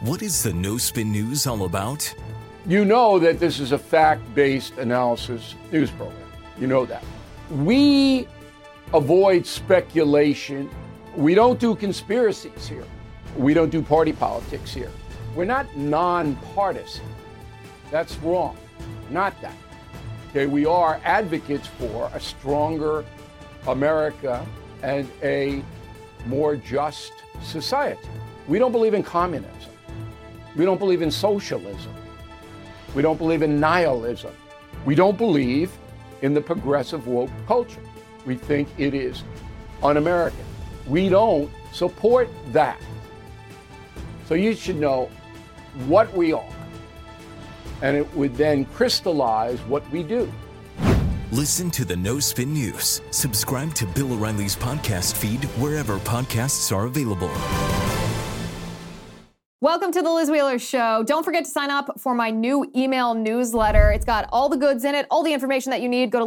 What is the No Spin News all about? You know that this is a fact-based analysis news program. You know that. We avoid speculation. We don't do conspiracies here. We don't do party politics here. We're not nonpartisan. That's wrong. Not that. Okay, we are advocates for a stronger America and a more just society. We don't believe in communism. We don't believe in socialism. We don't believe in nihilism. We don't believe in the progressive woke culture. We think it is un-American. We don't support that. So you should know what we are, and it would then crystallize what we do. Listen to the No Spin News. Subscribe to Bill O'Reilly's podcast feed wherever podcasts are available. Welcome to the Liz Wheeler Show. Don't forget to sign up for my new email newsletter. It's got all the goods in it, all the information that you need. Go to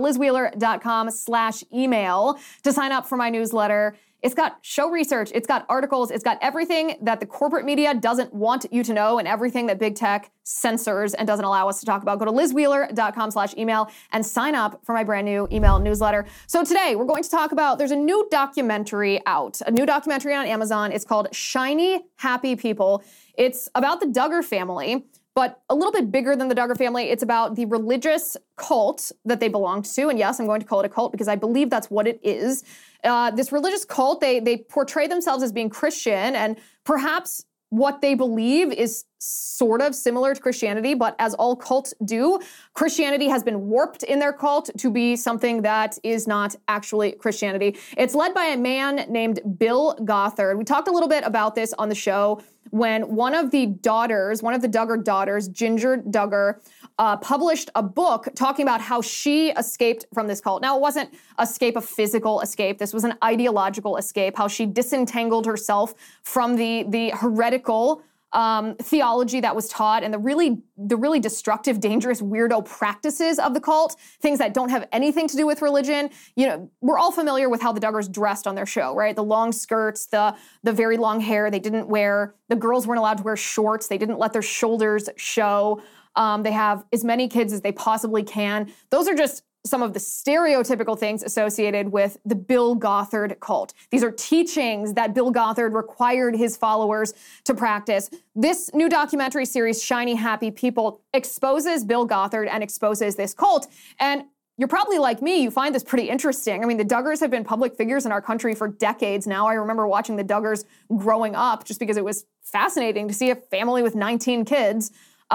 lizwheeler.com/email to sign up for my newsletter. It's got show research, it's got articles, it's got everything that the corporate media doesn't want you to know and everything that big tech censors and doesn't allow us to talk about. Go to lizwheeler.com/email and sign up for my brand new email newsletter. So today we're going to talk about, there's a new documentary out, a new documentary on Amazon. It's called Shiny Happy People. It's about the Duggar family, but a little bit bigger than the Duggar family. It's about the religious cult that they belonged to. And yes, I'm going to call it a cult because I believe that's what it is. This religious cult, they portray themselves as being Christian, and perhaps what they believe is sort of similar to Christianity, but as all cults do, Christianity has been warped in their cult to be something that is not actually Christianity. It's led by a man named Bill Gothard. We talked a little bit about this on the show when one of the Duggar daughters, Jinger Duggar, published a book talking about how she escaped from this cult. Now, it wasn't a physical escape. This was an ideological escape, how she disentangled herself from the heretical theology that was taught and the really destructive, dangerous, weirdo practices of the cult, things that don't have anything to do with religion. You know, we're all familiar with how the Duggars dressed on their show, right? The long skirts, the very long hair. The girls weren't allowed to wear shorts. They didn't let their shoulders show. They have as many kids as they possibly can. Those are just some of the stereotypical things associated with the Bill Gothard cult. These are teachings that Bill Gothard required his followers to practice. This new documentary series, Shiny Happy People, exposes Bill Gothard and exposes this cult. And you're probably like me, you find this pretty interesting. I mean, the Duggars have been public figures in our country for decades now. I remember watching the Duggars growing up just because it was fascinating to see a family with 19 kids.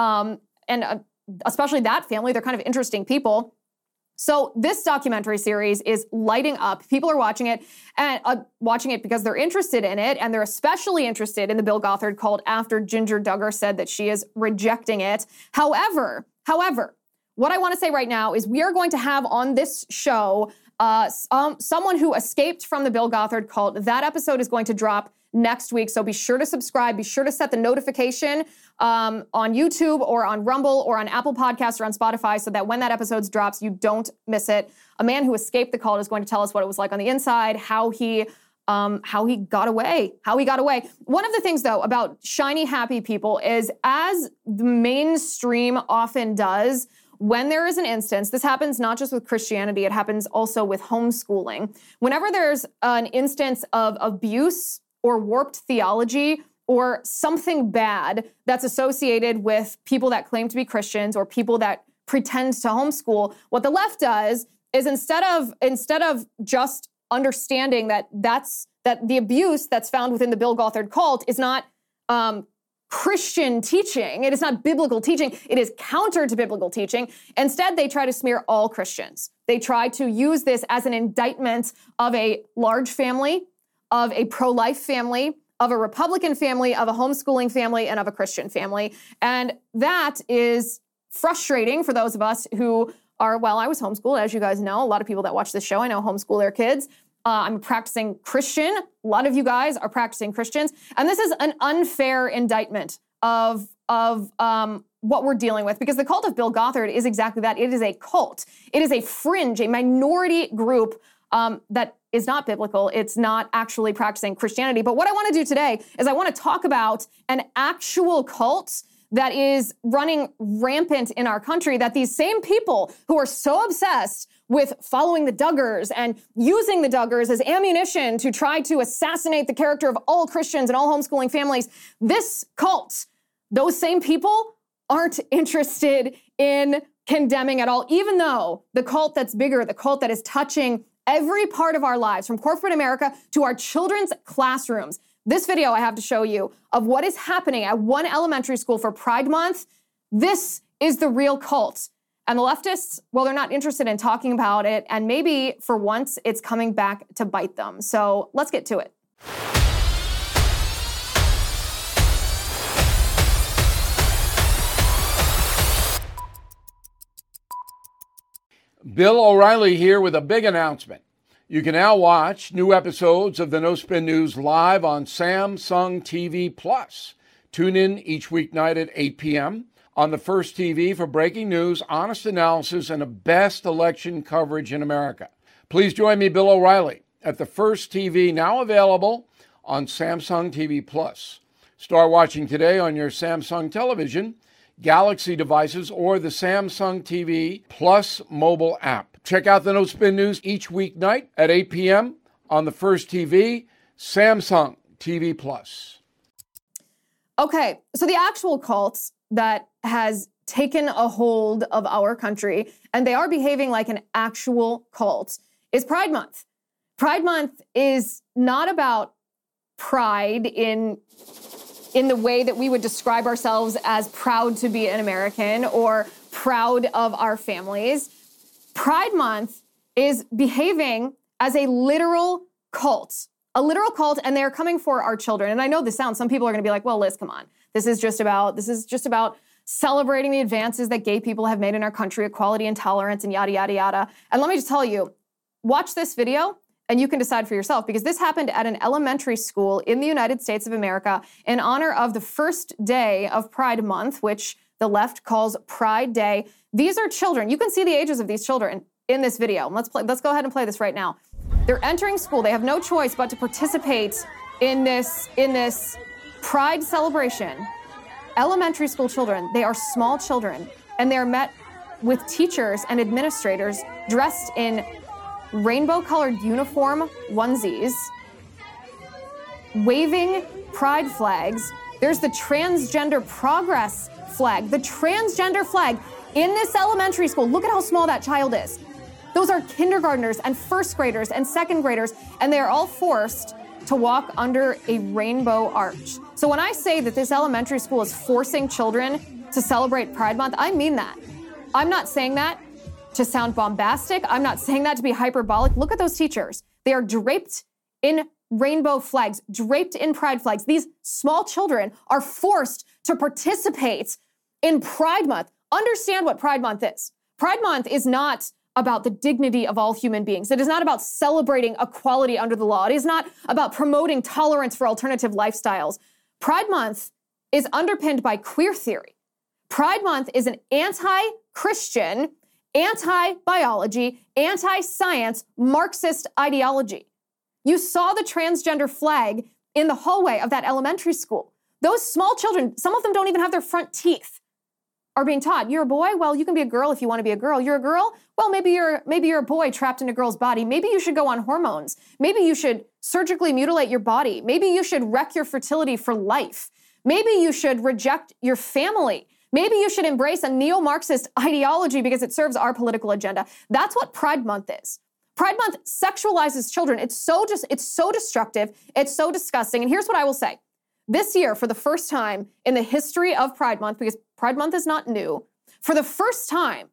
Especially that family, they're kind of interesting people. So this documentary series is lighting up. People are watching it because they're interested in it, and they're especially interested in the Bill Gothard cult after Jinger Duggar said that she is rejecting it. However, what I want to say right now is we are going to have on this show someone who escaped from the Bill Gothard cult. That episode is going to drop next week, so be sure to subscribe. Be sure to set the notification on YouTube or on Rumble or on Apple Podcasts or on Spotify so that when that episode drops, you don't miss it. A man who escaped the cult is going to tell us what it was like on the inside, how he got away. One of the things, though, about Shiny Happy People is, as the mainstream often does, when there is an instance, this happens not just with Christianity, it happens also with homeschooling. Whenever there's an instance of abuse or warped theology or something bad that's associated with people that claim to be Christians or people that pretend to homeschool, what the left does is instead of just understanding that the abuse that's found within the Bill Gothard cult is not Christian teaching, it is not biblical teaching, it is counter to biblical teaching. Instead, they try to smear all Christians. They try to use this as an indictment of a large family, of a pro-life family, of a Republican family, of a homeschooling family, and of a Christian family. And that is frustrating for those of us who are, well, I was homeschooled, as you guys know. A lot of people that watch this show, I know, homeschool their kids. I'm a practicing Christian. A lot of you guys are practicing Christians. And this is an unfair indictment of what we're dealing with, because the cult of Bill Gothard is exactly that. It is a cult. It is a fringe, a minority group that is not biblical. It's not actually practicing Christianity. But what I want to do today is I want to talk about an actual cult that is running rampant in our country, that these same people who are so obsessed with following the Duggars and using the Duggars as ammunition to try to assassinate the character of all Christians and all homeschooling families, this cult, those same people aren't interested in condemning at all, even though the cult that's bigger, the cult that is touching every part of our lives, from corporate America to our children's classrooms. This video I have to show you of what is happening at one elementary school for Pride Month. This is the real cult. And the leftists, well, they're not interested in talking about it. And maybe for once, it's coming back to bite them. So let's get to it. Bill O'Reilly here with a big announcement. You can now watch new episodes of the No Spin News live on Samsung TV Plus. Tune in each weeknight at 8 p.m. on the First TV for breaking news, honest analysis, and the best election coverage in America. Please join me, Bill O'Reilly, at the First TV, now available on Samsung TV Plus. Start watching today on your Samsung television, Galaxy devices, or the Samsung TV Plus mobile app. Check out the No Spin News each weeknight at 8 p.m. on the First TV, Samsung TV Plus. Okay, so the actual cult that has taken a hold of our country, and they are behaving like an actual cult, is Pride Month. Pride Month is not about pride in the way that we would describe ourselves as proud to be an American or proud of our families. Pride Month is behaving as a literal cult, and they're coming for our children. And I know this sounds, some people are going to be like, well, Liz, come on. This is just about celebrating the advances that gay people have made in our country, equality and tolerance and yada, yada, yada. And let me just tell you, watch this video and you can decide for yourself, because this happened at an elementary school in the United States of America in honor of the first day of Pride Month, which the left calls Pride Day. These are children. You can see the ages of these children in this video. Let's go ahead and play this right now. They're entering school. They have no choice but to participate in this Pride celebration. Elementary school children, they are small children, and they're met with teachers and administrators dressed in rainbow-colored uniform onesies, waving pride flags. There's the transgender progress flag, the transgender flag in this elementary school. Look at how small that child is. Those are kindergartners and first graders and second graders, and they are all forced to walk under a rainbow arch. So when I say that this elementary school is forcing children to celebrate Pride Month, I mean that. I'm not saying that to sound bombastic. I'm not saying that to be hyperbolic. Look at those teachers. They are draped in rainbow flags, draped in pride flags. These small children are forced to participate in Pride Month. Understand what Pride Month is. Pride Month is not about the dignity of all human beings. It is not about celebrating equality under the law. It is not about promoting tolerance for alternative lifestyles. Pride Month is underpinned by queer theory. Pride Month is an anti-Christian, anti-biology, anti-science, Marxist ideology. You saw the transgender flag in the hallway of that elementary school. Those small children, some of them don't even have their front teeth, are being taught, you're a boy? Well, you can be a girl if you want to be a girl. You're a girl? Well, maybe you're a boy trapped in a girl's body. Maybe you should go on hormones. Maybe you should surgically mutilate your body. Maybe you should wreck your fertility for life. Maybe you should reject your family. Maybe you should embrace a neo-Marxist ideology because it serves our political agenda. That's what Pride Month is. Pride Month sexualizes children. It's so destructive. It's so disgusting. And here's what I will say. This year, for the first time in the history of Pride Month, because Pride Month is not new, for the first time,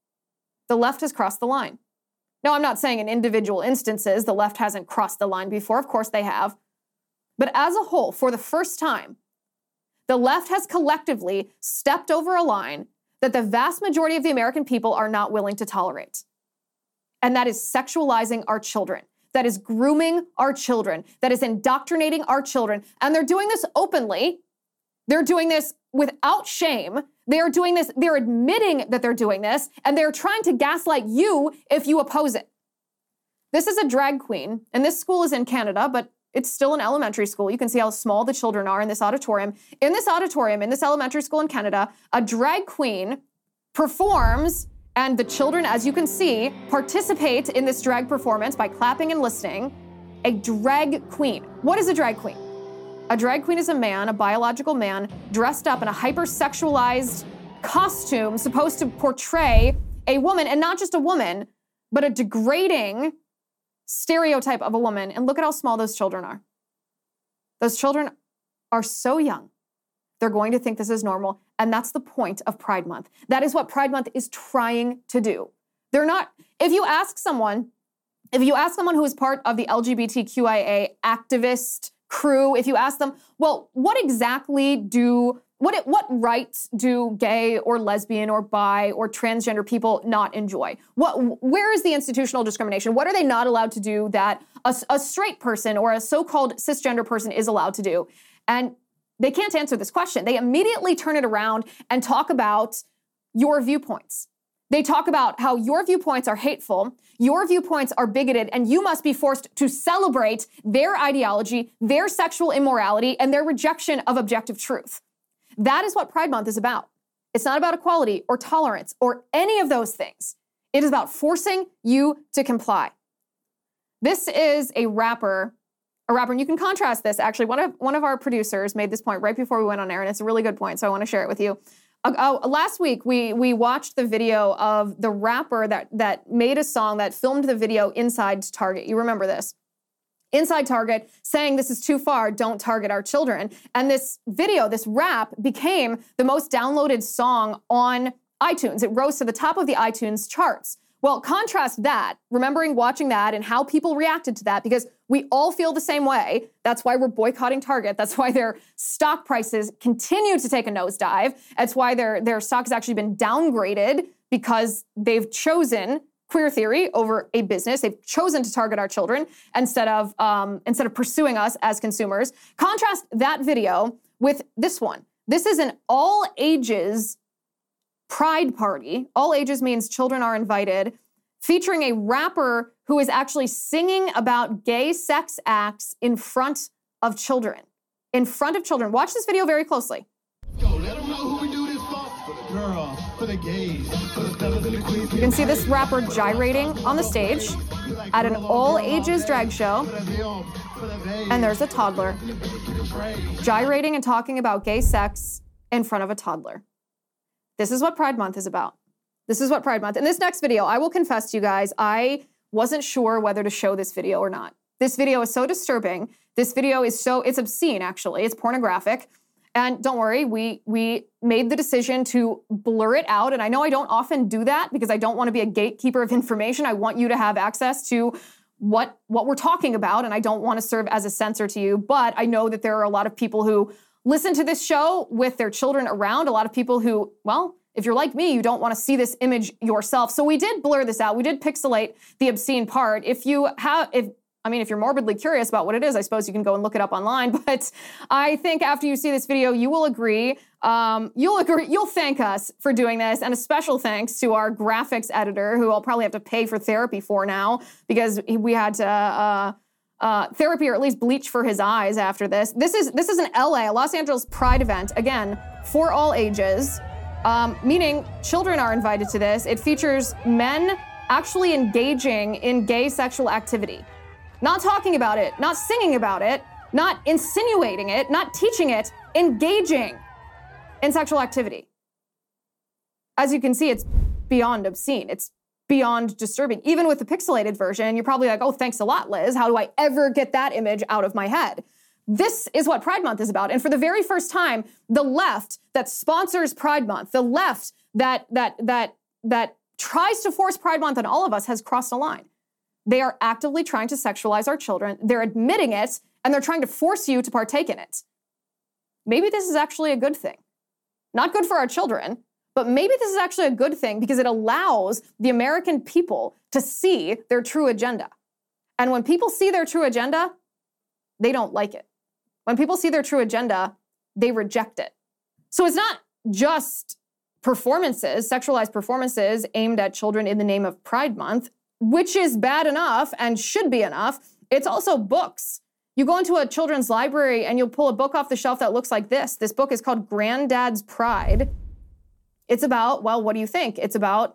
the left has crossed the line. Now, I'm not saying in individual instances the left hasn't crossed the line before. Of course they have. But as a whole, for the first time, the left has collectively stepped over a line that the vast majority of the American people are not willing to tolerate. And that is sexualizing our children. That is grooming our children. That is indoctrinating our children. And they're doing this openly. They're doing this without shame. They're doing this. They're admitting that they're doing this. And they're trying to gaslight you if you oppose it. This is a drag queen, and this school is in Canada, but it's still an elementary school. You can see how small the children are in this auditorium. In this auditorium, in this elementary school in Canada, a drag queen performs, and the children, as you can see, participate in this drag performance by clapping and listening. A drag queen. What is a drag queen? A drag queen is a man, a biological man, dressed up in a hypersexualized costume supposed to portray a woman, and not just a woman, but a degrading stereotype of a woman. And look at how small those children are. Those children are so young. They're going to think this is normal. And that's the point of Pride Month. That is what Pride Month is trying to do. They're not, if you ask someone who is part of the LGBTQIA activist crew, if you ask them, well, what rights do gay or lesbian or bi or transgender people not enjoy? Where is the institutional discrimination? What are they not allowed to do that a straight person or a so-called cisgender person is allowed to do? And they can't answer this question. They immediately turn it around and talk about your viewpoints. They talk about how your viewpoints are hateful, your viewpoints are bigoted, and you must be forced to celebrate their ideology, their sexual immorality, and their rejection of objective truth. That is what Pride Month is about. It's not about equality or tolerance or any of those things. It is about forcing you to comply. This is a rapper, and you can contrast this. Actually, one of our producers made this point right before we went on air, and it's a really good point, so I want to share it with you. Last week, we watched the video of the rapper that made a song, that filmed the video inside Target. You remember this. Inside Target, saying this is too far, don't target our children. And this video, this rap, became the most downloaded song on iTunes. It rose to the top of the iTunes charts. Well, contrast that, remembering watching that and how people reacted to that, because we all feel the same way. That's why we're boycotting Target. That's why their stock prices continue to take a nosedive. That's why their stock has actually been downgraded, because they've chosen queer theory over a business. They've chosen to target our children instead of pursuing us as consumers. Contrast that video with this one. This is an all ages pride party. All ages means children are invited, featuring a rapper who is actually singing about gay sex acts in front of children. In front of children. Watch this video very closely. Yo, let them know who we do this for. For the girls, for the gays, for the fellas and the queens. You can see this rapper gyrating on the stage at an all-ages drag show. And there's a toddler gyrating and talking about gay sex in front of a toddler. This is what Pride Month is about. This is what Pride Month. In this next video, I will confess to you guys, I wasn't sure whether to show this video or not. This video is so disturbing. This video is it's obscene, actually. It's pornographic. And don't worry, we made the decision to blur it out. And I know I don't often do that because I don't want to be a gatekeeper of information. I want you to have access to what we're talking about, and I don't want to serve as a censor to you. But I know that there are a lot of people who listen to this show with their children around, a lot of people who, well, if you're like me, you don't want to see this image yourself. So we did blur this out. We did pixelate the obscene part. If you're morbidly curious about what it is, I suppose you can go and look it up online. But I think after you see this video, you will agree. You'll thank us for doing this. And a special thanks to our graphics editor, who I'll probably have to pay for therapy for now, because we had to therapy, or at least bleach for his eyes after this. This is an LA, a Los Angeles Pride event, again, for all ages, meaning children are invited to this. It features men actually engaging in gay sexual activity. Not talking about it, not singing about it, not insinuating it, not teaching it, engaging in sexual activity. As you can see, it's beyond obscene. It's beyond disturbing. Even with the pixelated version, you're probably like, oh, thanks a lot, Liz. How do I ever get that image out of my head? This is what Pride Month is about. And for the very first time, the left that sponsors Pride Month, the left that tries to force Pride Month on all of us, has crossed a line. They are actively trying to sexualize our children. They're admitting it, and they're trying to force you to partake in it. Maybe this is actually a good thing. Not good for our children, but maybe this is actually a good thing, because it allows the American people to see their true agenda. And when people see their true agenda, they don't like it. When people see their true agenda, they reject it. So it's not just performances, sexualized performances aimed at children in the name of Pride Month. which is bad enough and should be enough. It's also books. You go into a children's library and you'll pull a book off the shelf that looks like this. This book is called Granddad's Pride. It's about, well, what do you think? It's about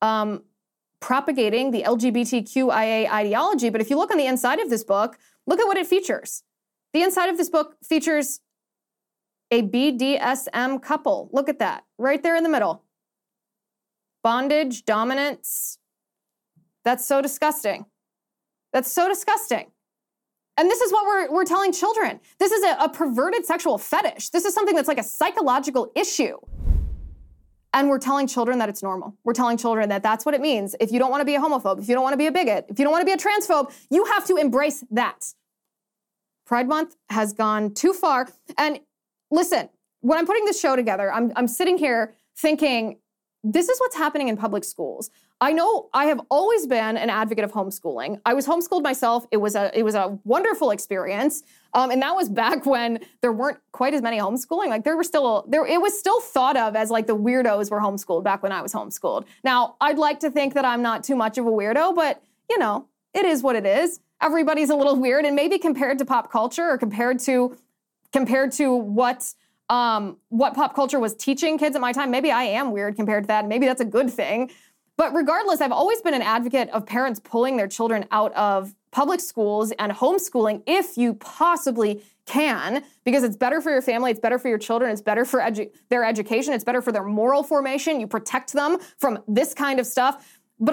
propagating the LGBTQIA ideology. But if you look on the inside of this book, look at what it features. The inside of this book features a BDSM couple. Look at that, right there in the middle. Bondage, dominance. That's so disgusting. That's so disgusting. And this is what we're telling children. This is a perverted sexual fetish. This is something that's like a psychological issue. And we're telling children that it's normal. We're telling children that that's what it means. If you don't want to be a homophobe, if you don't want to be a bigot, if you don't want to be a transphobe, you have to embrace that. Pride Month has gone too far. And listen, when I'm putting this show together, I'm sitting here thinking, this is what's happening in public schools. I know I have always been an advocate of homeschooling. I was homeschooled myself. It was a wonderful experience. And that was back when there weren't quite as many homeschooling. Like it was still thought of as like the weirdos were homeschooled back when I was homeschooled. Now, I'd like to think that I'm not too much of a weirdo, but you know, it is what it is. Everybody's a little weird, and maybe compared to pop culture or compared to what pop culture was teaching kids at my time, maybe I am weird compared to that. And maybe that's a good thing. But regardless, I've always been an advocate of parents pulling their children out of public schools and homeschooling if you possibly can, because it's better for your family, it's better for your children, it's better for their education, it's better for their moral formation. You protect them from this kind of stuff. But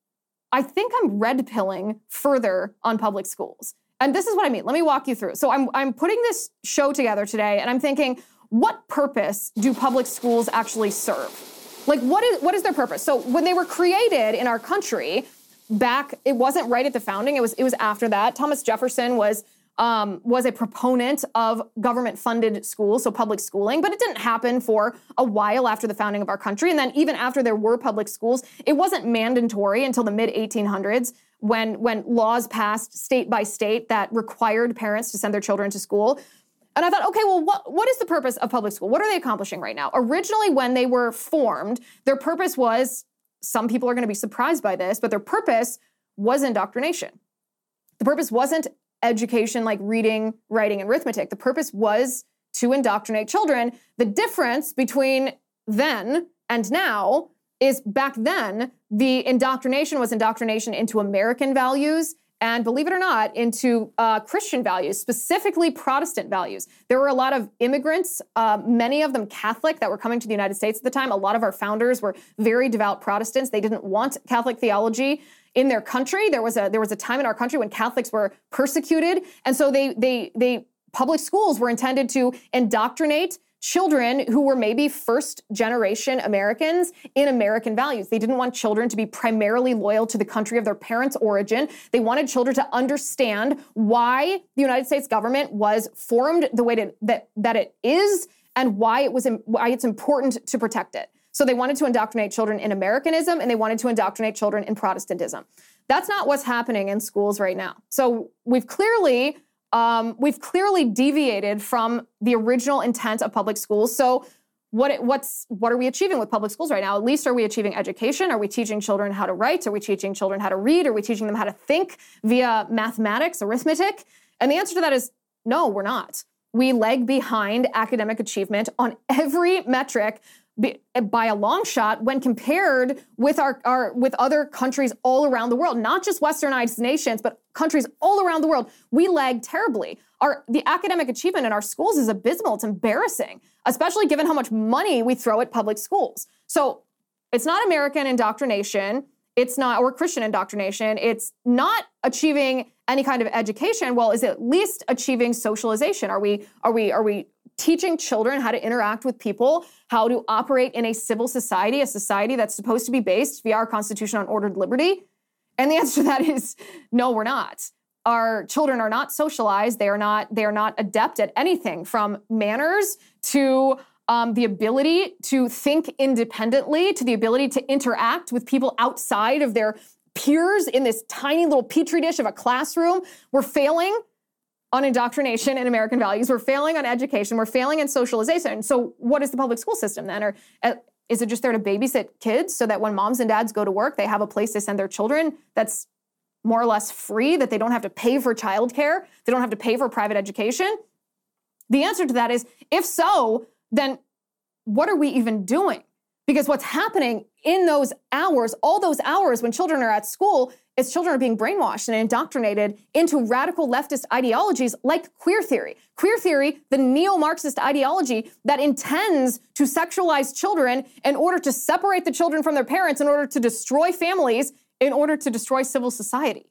I think I'm red pilling further on public schools. And this is what I mean. Let me walk you through. So I'm putting this show together today, and I'm thinking, what purpose do public schools actually serve? Like, what is their purpose? So when they were created in our country, it wasn't right at the founding. It was after that. Thomas Jefferson was a proponent of government-funded schools, so public schooling, but it didn't happen for a while after the founding of our country. And then even after there were public schools, it wasn't mandatory until the mid-1800s when laws passed state by state that required parents to send their children to school. And I thought, okay, well, what is the purpose of public school? What are they accomplishing right now? Originally, when they were formed, their purpose was, some people are going to be surprised by this, but their purpose was indoctrination. The purpose wasn't education like reading, writing, and arithmetic. The purpose was to indoctrinate children. The difference between then and now is back then, the indoctrination was indoctrination into American values and, believe it or not, into Christian values, specifically Protestant values. There were a lot of immigrants, many of them Catholic, that were coming to the United States at the time. A lot of our founders were very devout Protestants. They didn't want Catholic theology in their country. There was a time in our country when Catholics were persecuted, and so they public schools were intended to indoctrinate children who were maybe first-generation Americans in American values. They didn't want children to be primarily loyal to the country of their parents' origin. They wanted children to understand why the United States government was formed the way that it is and why it's important to protect it. So they wanted to indoctrinate children in Americanism, and they wanted to indoctrinate children in Protestantism. That's not what's happening in schools right now. So we've clearly deviated from the original intent of public schools. So what are we achieving with public schools right now? At least, are we achieving education? Are we teaching children how to write? Are we teaching children how to read? Are we teaching them how to think via mathematics, arithmetic? And the answer to that is no, we're not. We lag behind academic achievement on every metric by a long shot when compared with with other countries all around the world, not just westernized nations, but countries all around the world. We lag terribly. The academic achievement in our schools is abysmal. It's embarrassing, especially given how much money we throw at public schools. So it's not American indoctrination. It's not, or Christian indoctrination. It's not achieving any kind of education. Well, is it at least achieving socialization? Are we teaching children how to interact with people, how to operate in a civil society, a society that's supposed to be based via our Constitution on ordered liberty? And the answer to that is no, we're not. Our children are not socialized. They are not adept at anything from manners to the ability to think independently, to the ability to interact with people outside of their peers in this tiny little petri dish of a classroom. We're failing on indoctrination and American values. We're failing on education. We're failing in socialization. So what is the public school system then? Or Is it just there to babysit kids so that when moms and dads go to work, they have a place to send their children that's more or less free, that they don't have to pay for childcare, they don't have to pay for private education? The answer to that is, if so, then what are we even doing? Because what's happening in those hours, all those hours when children are at school, is children are being brainwashed and indoctrinated into radical leftist ideologies like queer theory. Queer theory, the neo-Marxist ideology that intends to sexualize children in order to separate the children from their parents, in order to destroy families, in order to destroy civil society.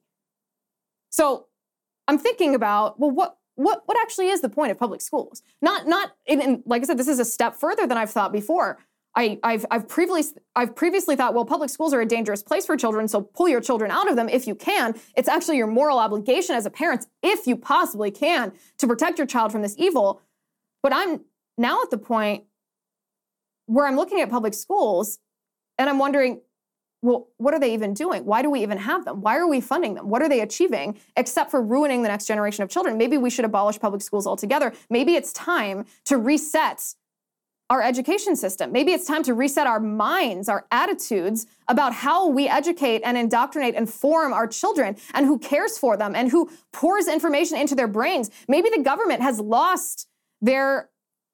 So I'm thinking about, well, what actually is the point of public schools? Not like I said, this is a step further than I've thought before. I've previously thought, well, public schools are a dangerous place for children, so pull your children out of them if you can. It's actually your moral obligation as a parent, if you possibly can, to protect your child from this evil. But I'm now at the point where I'm looking at public schools and I'm wondering, well, what are they even doing? Why do we even have them? Why are we funding them? What are they achieving except for ruining the next generation of children? Maybe we should abolish public schools altogether. Maybe it's time to reset our education system. Maybe it's time to reset our minds, our attitudes about how we educate and indoctrinate and form our children, and who cares for them and who pours information into their brains. Maybe the government has lost their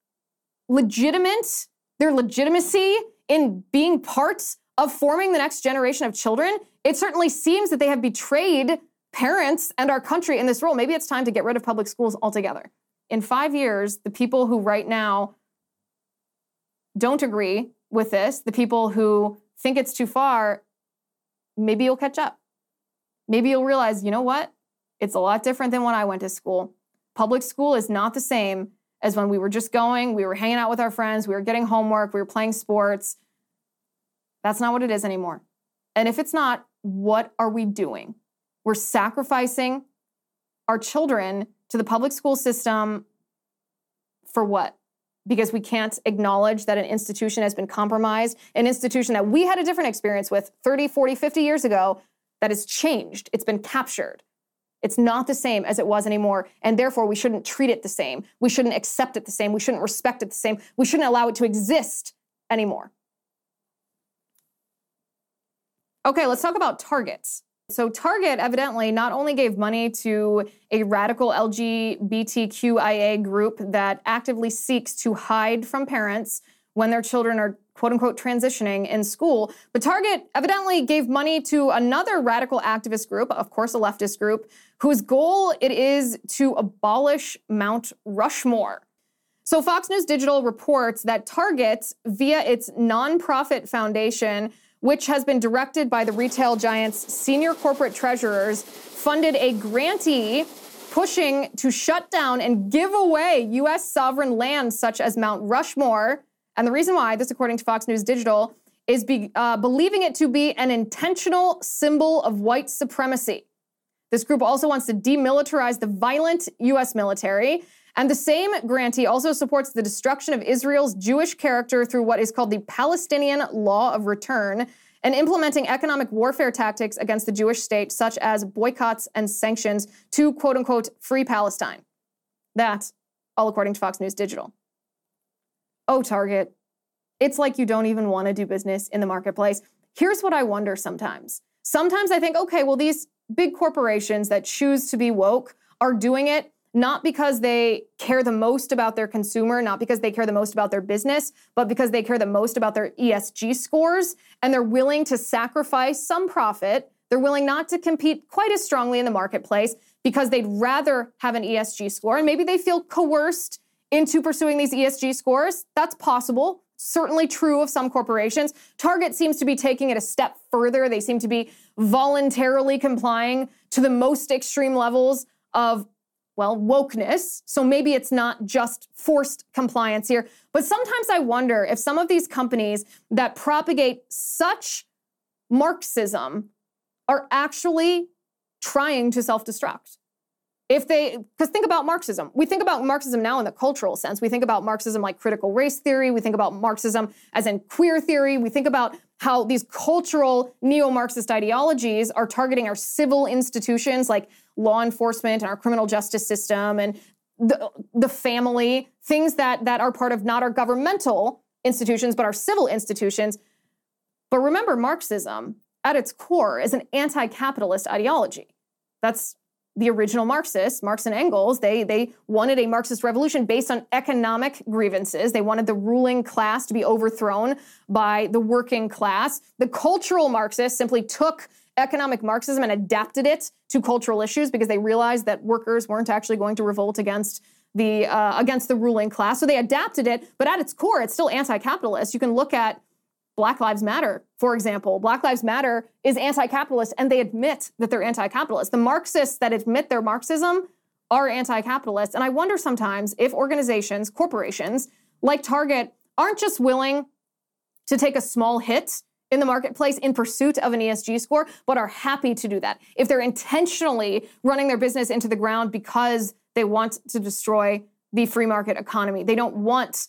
legitimacy in being part of forming the next generation of children. It certainly seems that they have betrayed parents and our country in this role. Maybe it's time to get rid of public schools altogether. In 5 years, the people who right now don't agree with this, the people who think it's too far, maybe you'll catch up. Maybe you'll realize, you know what? It's a lot different than when I went to school. Public school is not the same as when we were just going, we were hanging out with our friends, we were getting homework, we were playing sports. That's not what it is anymore. And if it's not, what are we doing? We're sacrificing our children to the public school system for what? Because we can't acknowledge that an institution has been compromised, an institution that we had a different experience with 30, 40, 50 years ago that has changed. It's been captured. It's not the same as it was anymore, and therefore we shouldn't treat it the same. We shouldn't accept it the same. We shouldn't respect it the same. We shouldn't allow it to exist anymore. Okay, let's talk about Target. So Target evidently not only gave money to a radical LGBTQIA group that actively seeks to hide from parents when their children are quote-unquote transitioning in school, but Target evidently gave money to another radical activist group, of course a leftist group, whose goal it is to abolish Mount Rushmore. So Fox News Digital reports that Target, via its nonprofit foundation, which has been directed by the retail giant's senior corporate treasurers, funded a grantee pushing to shut down and give away U.S. sovereign lands such as Mount Rushmore. And the reason why, this according to Fox News Digital, is believing it to be an intentional symbol of white supremacy. This group also wants to demilitarize the violent U.S. military. And the same grantee also supports the destruction of Israel's Jewish character through what is called the Palestinian Law of Return, and implementing economic warfare tactics against the Jewish state, such as boycotts and sanctions to, quote-unquote, free Palestine. That, all according to Fox News Digital. Oh, Target, it's like you don't even want to do business in the marketplace. Here's what I wonder sometimes. Sometimes I think, okay, well, these big corporations that choose to be woke are doing it not because they care the most about their consumer, not because they care the most about their business, but because they care the most about their ESG scores, and they're willing to sacrifice some profit. They're willing not to compete quite as strongly in the marketplace because they'd rather have an ESG score, and maybe they feel coerced into pursuing these ESG scores. That's possible. Certainly true of some corporations. Target seems to be taking it a step further. They seem to be voluntarily complying to the most extreme levels of, well, wokeness. So maybe it's not just forced compliance here. But sometimes I wonder if some of these companies that propagate such Marxism are actually trying to self-destruct. Because think about Marxism. We think about Marxism now in the cultural sense. We think about Marxism like critical race theory. We think about Marxism as in queer theory. We think about how these cultural neo-Marxist ideologies are targeting our civil institutions like law enforcement and our criminal justice system and the family, things that are part of not our governmental institutions, but our civil institutions. But remember, Marxism, at its core, is an anti-capitalist ideology. That's the original Marxists, Marx and Engels. They wanted a Marxist revolution based on economic grievances. They wanted the ruling class to be overthrown by the working class. The cultural Marxists simply took economic Marxism and adapted it to cultural issues because they realized that workers weren't actually going to revolt against the ruling class. So they adapted it, but at its core, it's still anti-capitalist. You can look at Black Lives Matter, for example. Black Lives Matter is anti-capitalist, and they admit that they're anti-capitalist. The Marxists that admit their Marxism are anti-capitalist. And I wonder sometimes if organizations, corporations like Target aren't just willing to take a small hit in the marketplace in pursuit of an ESG score, but are happy to do that. If they're intentionally running their business into the ground because they want to destroy the free market economy. They don't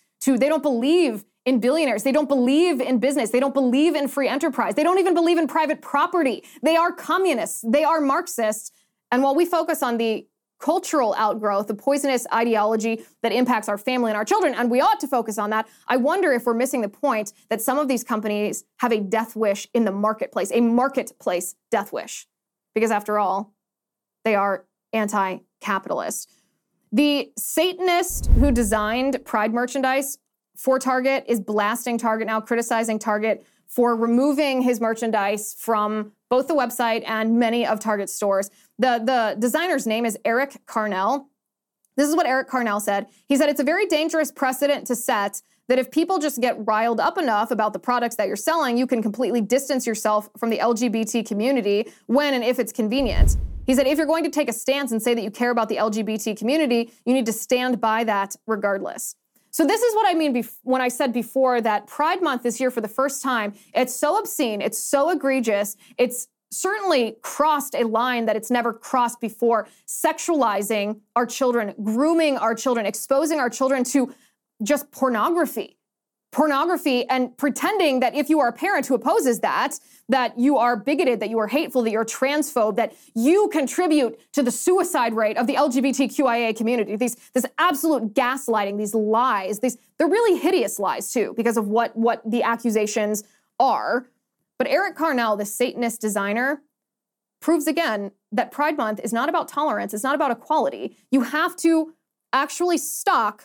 believe in billionaires. They don't believe in business. They don't believe in free enterprise. They don't even believe in private property. They are communists. They are Marxists. And while we focus on the cultural outgrowth, the poisonous ideology that impacts our family and our children, and we ought to focus on that, I wonder if we're missing the point that some of these companies have a death wish in the marketplace, a marketplace death wish. Because after all, they are anti-capitalist. The Satanist who designed Pride merchandise for Target is blasting Target now, criticizing Target for removing his merchandise from both the website and many of Target's stores. The designer's name is Eric Carnell. This is what Eric Carnell said. He said, it's a very dangerous precedent to set that if people just get riled up enough about the products that you're selling, you can completely distance yourself from the LGBT community when and if it's convenient. He said, if you're going to take a stance and say that you care about the LGBT community, you need to stand by that regardless. So this is what I mean when I said before that Pride Month is here for the first time. It's so obscene. It's so egregious. It's certainly crossed a line that it's never crossed before, sexualizing our children, grooming our children, exposing our children to just pornography and pretending that if you are a parent who opposes that you are bigoted, that you are hateful, that you're transphobe, that you contribute to the suicide rate of the LGBTQIA community. This absolute gaslighting, these lies, they're really hideous lies too, because of what the accusations are. But Eric Carnell, the Satanist designer, proves again that Pride Month is not about tolerance. It's not about equality. You have to actually stock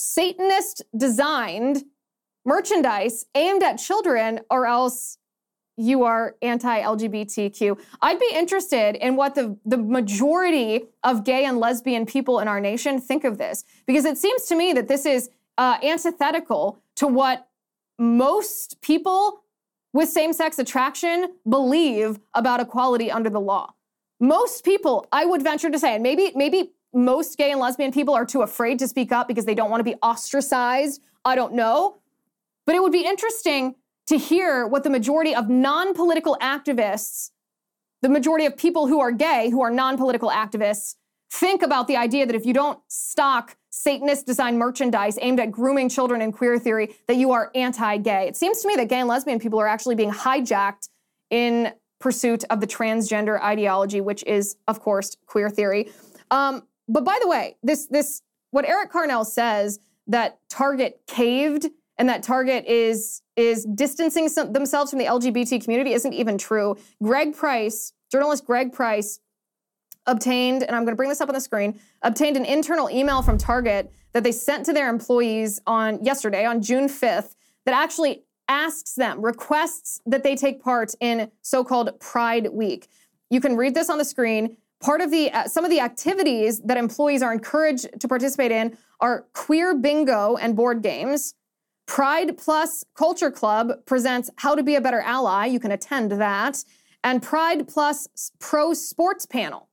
Satanist-designed merchandise aimed at children, or else you are anti-LGBTQ. I'd be interested in what the majority of gay and lesbian people in our nation think of this, because it seems to me that this is antithetical to what most people with same-sex attraction believe about equality under the law. Most people, I would venture to say, and maybe most gay and lesbian people are too afraid to speak up because they don't want to be ostracized. I don't know. But it would be interesting to hear what the majority of non-political activists, the majority of people who are gay, who are non-political activists, think about the idea that if you don't stock Satanist-designed merchandise aimed at grooming children in queer theory, that you are anti-gay. It seems to me that gay and lesbian people are actually being hijacked in pursuit of the transgender ideology, which is, of course, queer theory. But by the way, what Eric Carnell says, that Target caved and that Target is distancing themselves from the LGBT community, isn't even true. Journalist Greg Price obtained, and I'm going to bring this up on the screen, obtained an internal email from Target that they sent to their employees yesterday, on June 5th, that actually requests that they take part in so-called Pride Week. You can read this on the screen. Part of some of the activities that employees are encouraged to participate in are queer bingo and board games. Pride Plus Culture Club presents How to Be a Better Ally. You can attend that. And Pride Plus Pro Sports Panel.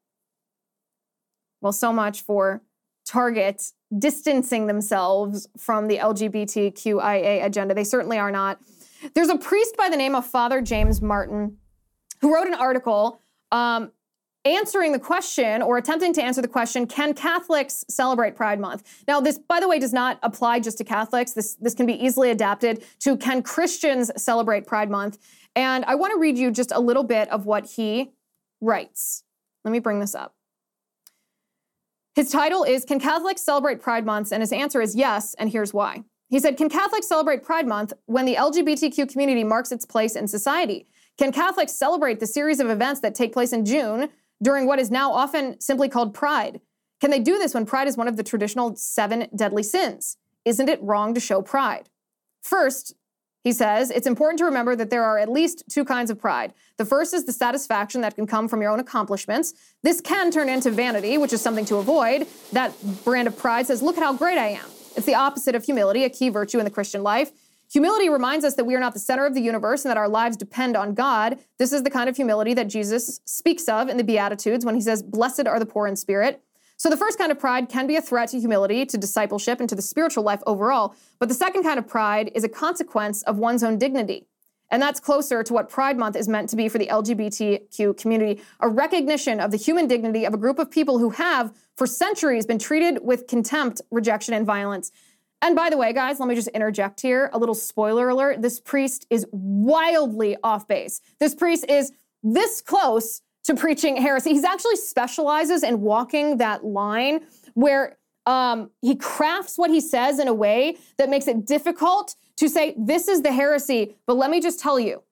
Well, so much for Target distancing themselves from the LGBTQIA agenda. They certainly are not. There's a priest by the name of Father James Martin who wrote an article answering the question, or attempting to answer the question, can Catholics celebrate Pride Month? Now, this, by the way, does not apply just to Catholics. This can be easily adapted to, can Christians celebrate Pride Month? And I want to read you just a little bit of what he writes. Let me bring this up. His title is, Can Catholics Celebrate Pride Month? And his answer is yes, and here's why. He said, can Catholics celebrate Pride Month when the LGBTQ community marks its place in society? Can Catholics celebrate the series of events that take place in June during what is now often simply called Pride? Can they do this when Pride is one of the traditional 7 deadly sins? Isn't it wrong to show pride? First, he says, it's important to remember that there are at least 2 kinds of pride. The first is the satisfaction that can come from your own accomplishments. This can turn into vanity, which is something to avoid. That brand of pride says, look at how great I am. It's the opposite of humility, a key virtue in the Christian life. Humility reminds us that we are not the center of the universe and that our lives depend on God. This is the kind of humility that Jesus speaks of in the Beatitudes when he says, blessed are the poor in spirit. So the first kind of pride can be a threat to humility, to discipleship, and to the spiritual life overall. But the second kind of pride is a consequence of one's own dignity. And that's closer to what Pride Month is meant to be for the LGBTQ community, a recognition of the human dignity of a group of people who have, for centuries, been treated with contempt, rejection, and violence. And by the way, guys, let me just interject here. A little spoiler alert. This priest is wildly off base. This priest is this close to preaching heresy. He actually specializes in walking that line where he crafts what he says in a way that makes it difficult to say, this is the heresy. But let me just tell you,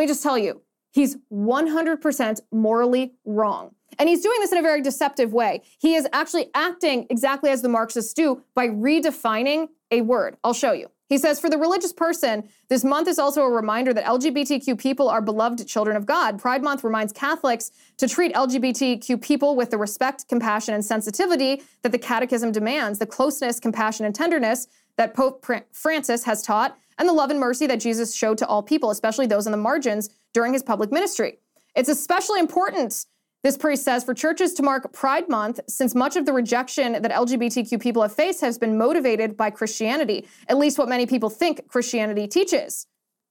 he's 100% morally wrong. And he's doing this in a very deceptive way. He is actually acting exactly as the Marxists do by redefining a word. I'll show you. He says, for the religious person, this month is also a reminder that LGBTQ people are beloved children of God. Pride Month reminds Catholics to treat LGBTQ people with the respect, compassion, and sensitivity that the Catechism demands, the closeness, compassion, and tenderness that Pope Francis has taught, and the love and mercy that Jesus showed to all people, especially those on the margins during his public ministry. It's especially important, this priest says, for churches to mark Pride Month, since much of the rejection that LGBTQ people have faced has been motivated by Christianity, at least what many people think Christianity teaches.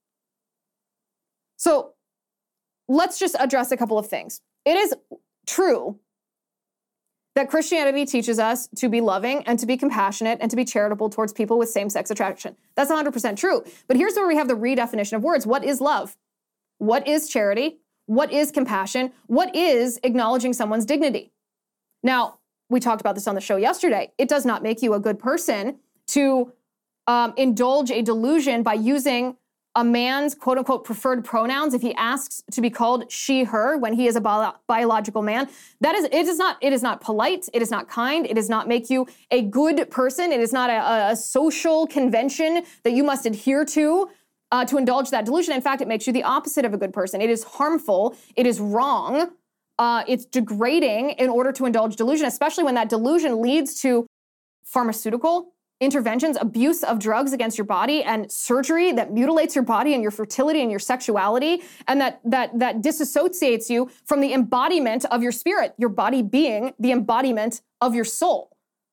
So let's just address a couple of things. It is true that Christianity teaches us to be loving and to be compassionate and to be charitable towards people with same-sex attraction. That's 100% true. But here's where we have the redefinition of words. What is love? What is charity? What is compassion? What is acknowledging someone's dignity? Now, we talked about this on the show yesterday. It does not make you a good person to indulge a delusion by using a man's quote-unquote preferred pronouns if he asks to be called she, her, when he is a biological man. It is not polite. It is not kind. It does not make you a good person. It is not a social convention that you must adhere to indulge that delusion. In fact, it makes you the opposite of a good person. It is harmful. It is wrong. It's degrading in order to indulge delusion, especially when that delusion leads to pharmaceutical interventions, abuse of drugs against your body, and surgery that mutilates your body and your fertility and your sexuality, and that disassociates you from the embodiment of your spirit, your body being the embodiment of your soul.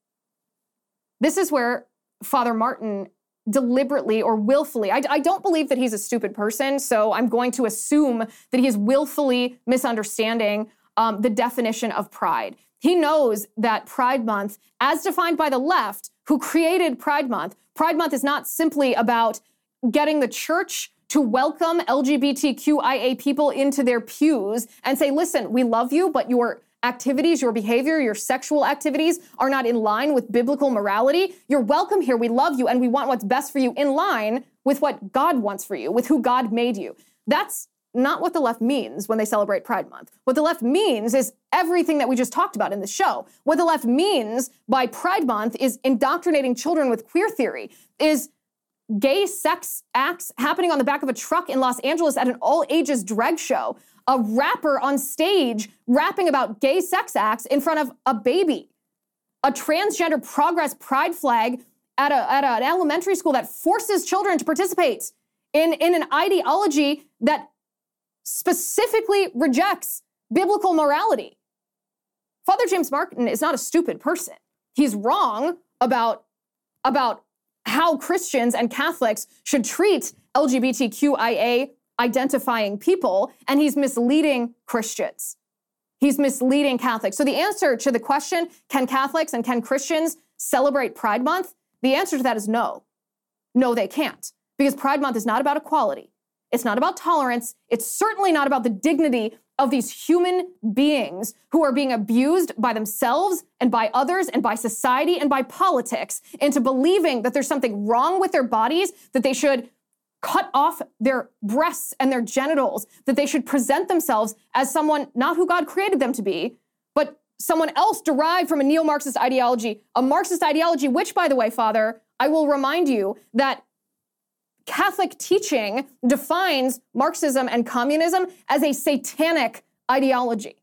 This is where Father Martin deliberately or willfully, I don't believe that he's a stupid person, so I'm going to assume that he is willfully misunderstanding the definition of pride. He knows that Pride Month, as defined by the left, who created Pride Month is not simply about getting the church to welcome LGBTQIA people into their pews and say, listen, we love you, but your activities, your behavior, your sexual activities are not in line with biblical morality. You're welcome here. We love you, and we want what's best for you in line with what God wants for you, with who God made you. That's not what the left means when they celebrate Pride Month. What the left means is everything that we just talked about in the show. What the left means by Pride Month is indoctrinating children with queer theory, is gay sex acts happening on the back of a truck in Los Angeles at an all-ages drag show, a rapper on stage rapping about gay sex acts in front of a baby, a transgender progress pride flag at an elementary school that forces children to participate in an ideology that specifically rejects biblical morality. Father James Martin is not a stupid person. He's wrong about how Christians and Catholics should treat LGBTQIA identifying people, and he's misleading Christians. He's misleading Catholics. So the answer to the question, can Catholics and can Christians celebrate Pride Month? The answer to that is no. No, they can't. Because Pride Month is not about equality. It's not about tolerance. It's certainly not about the dignity of these human beings who are being abused by themselves and by others and by society and by politics into believing that there's something wrong with their bodies, that they should cut off their breasts and their genitals, that they should present themselves as someone not who God created them to be, but someone else derived from a neo-Marxist ideology, a Marxist ideology, which, by the way, Father, I will remind you that Catholic teaching defines Marxism and communism as a satanic ideology.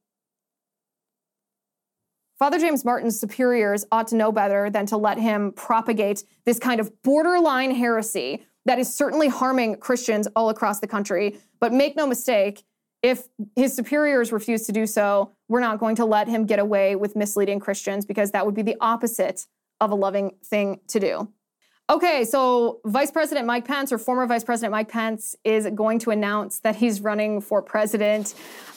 Father James Martin's superiors ought to know better than to let him propagate this kind of borderline heresy that is certainly harming Christians all across the country. But make no mistake, if his superiors refuse to do so, we're not going to let him get away with misleading Christians, because that would be the opposite of a loving thing to do. Okay, so Vice President Mike Pence, or former Vice President Mike Pence, is going to announce that he's running for president.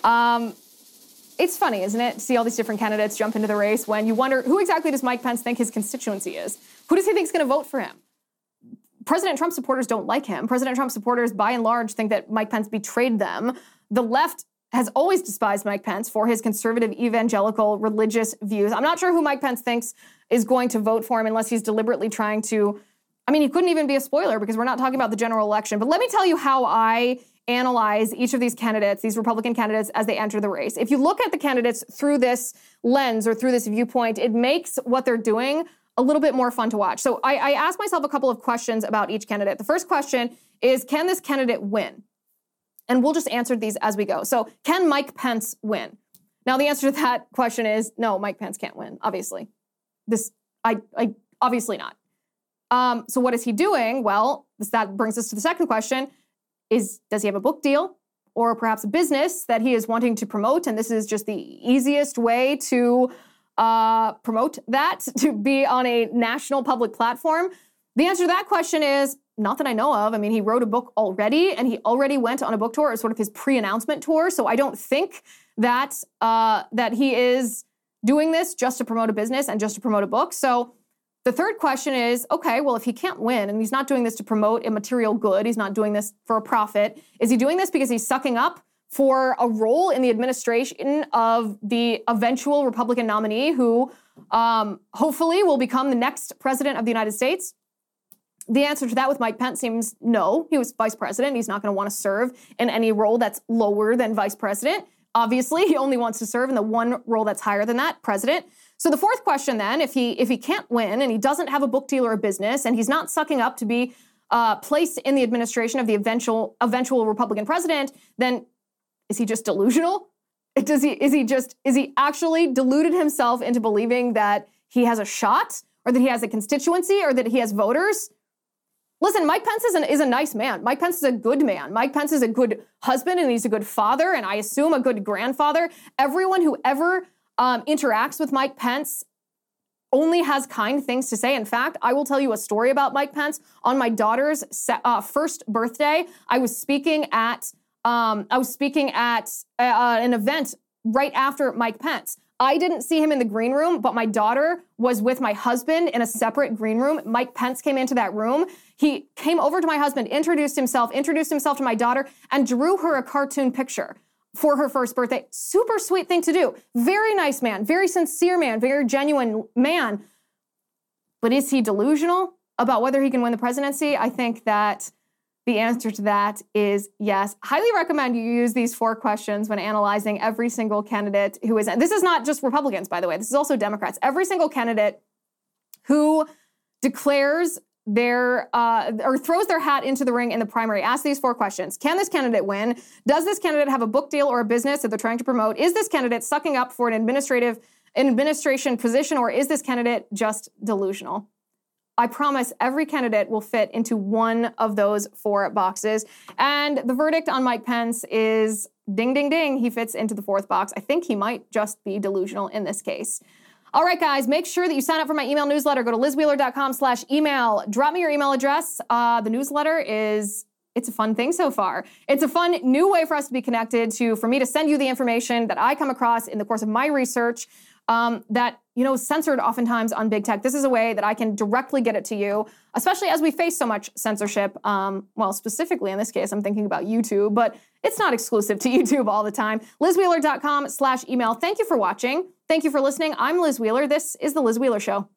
It's funny, isn't it, to see all these different candidates jump into the race when you wonder, who exactly does Mike Pence think his constituency is? Who does he think is going to vote for him? President Trump supporters don't like him. President Trump supporters, by and large, think that Mike Pence betrayed them. The left has always despised Mike Pence for his conservative, evangelical, religious views. I'm not sure who Mike Pence thinks is going to vote for him unless he's deliberately trying to... I mean, he couldn't even be a spoiler because we're not talking about the general election. But let me tell you how I analyze each of these candidates, these Republican candidates, as they enter the race. If you look at the candidates through this lens or through this viewpoint, it makes what they're doing a little bit more fun to watch. So I asked myself a couple of questions about each candidate. The first question is, can this candidate win? And we'll just answer these as we go. So can Mike Pence win? Now, the answer to that question is no, Mike Pence can't win, obviously. Obviously not. So what is he doing? Well, that brings us to the second question. Does he have a book deal or perhaps a business that he is wanting to promote? And this is just the easiest way to promote that, to be on a national public platform. The answer to that question is not that I know of. I mean, he wrote a book already, and he already went on a book tour as sort of his pre-announcement tour. So I don't think that that he is doing this just to promote a business and just to promote a book. So the third question is, okay, well, if he can't win and he's not doing this to promote a material good, he's not doing this for a profit, is he doing this because he's sucking up for a role in the administration of the eventual Republican nominee who hopefully will become the next president of the United States? The answer to that with Mike Pence seems no. He was vice president. He's not going to want to serve in any role that's lower than vice president. Obviously, he only wants to serve in the one role that's higher than that, president. So the fourth question then, if he can't win and he doesn't have a book deal or a business and he's not sucking up to be placed in the administration of the eventual Republican president, then is he just delusional? Is he actually deluded himself into believing that he has a shot, or that he has a constituency, or that he has voters? Listen, Mike Pence is a nice man. Mike Pence is a good man. Mike Pence is a good husband, and he's a good father, and I assume a good grandfather. Everyone who ever interacts with Mike Pence only has kind things to say. In fact, I will tell you a story about Mike Pence. On my daughter's first birthday, I was speaking at an event right after Mike Pence. I didn't see him in the green room, but my daughter was with my husband in a separate green room. Mike Pence came into that room. He came over to my husband, introduced himself to my daughter, and drew her a cartoon picture for her first birthday. Super sweet thing to do. Very nice man, very sincere man, very genuine man. But is he delusional about whether he can win the presidency? I think that the answer to that is yes. Highly recommend you use these 4 questions when analyzing every single candidate who is, and this is not just Republicans, by the way, this is also Democrats. Every single candidate who declares their, or throws their hat into the ring in the primary, ask these 4 questions. Can this candidate win? Does this candidate have a book deal or a business that they're trying to promote? Is this candidate sucking up for an administration position, or is this candidate just delusional? I promise every candidate will fit into one of those 4 boxes. And the verdict on Mike Pence is ding, ding, ding. He fits into the 4th box. I think he might just be delusional in this case. All right, guys, make sure that you sign up for my email newsletter. Go to lizwheeler.com/email. Drop me your email address. The newsletter it's a fun thing so far. It's a fun new way for us to be connected, for me to send you the information that I come across in the course of my research that, censored oftentimes on big tech. This is a way that I can directly get it to you, especially as we face so much censorship. Specifically in this case, I'm thinking about YouTube, but it's not exclusive to YouTube all the time. LizWheeler.com/email. Thank you for watching. Thank you for listening. I'm Liz Wheeler. This is The Liz Wheeler Show.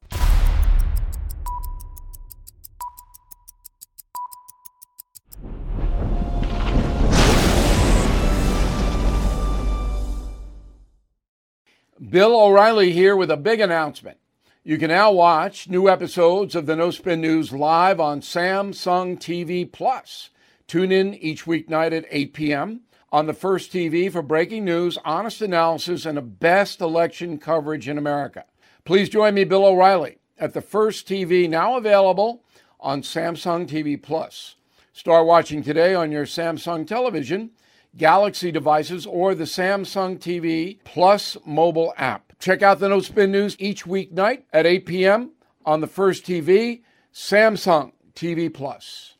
Bill O'Reilly here with a big announcement. You can now watch new episodes of the No Spin News live on Samsung TV Plus. Tune in each weeknight at 8 p.m. on the First TV for breaking news, honest analysis, and the best election coverage in America. Please join me, Bill O'Reilly, at the First TV, now available on Samsung TV Plus. Start watching today on your Samsung television, Galaxy devices, or the Samsung TV Plus mobile app. Check out the No Spin News each weeknight at 8 p.m. on the First TV, Samsung TV Plus.